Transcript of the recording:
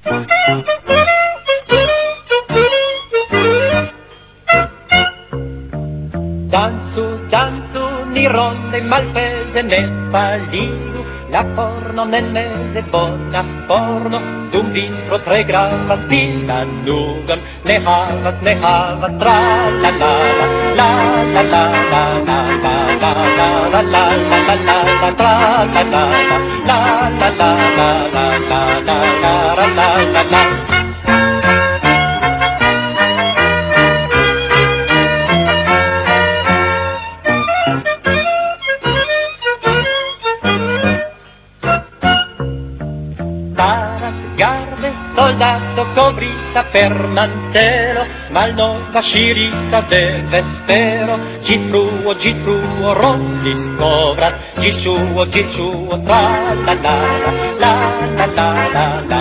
Danzu, ni ronde in Malpese nel Palidu, la porno nel mese bona porno, d'un vitro 3 grava spina nugan, ne havas, tra la la la la la la la la la la la la la la la tra la la la la la la la la la la la la. Garde, soldato, cobrita per mantello, malnova scirita del vespero, gitruo, rondi scovra, gicciuo, tra la la la la la la la.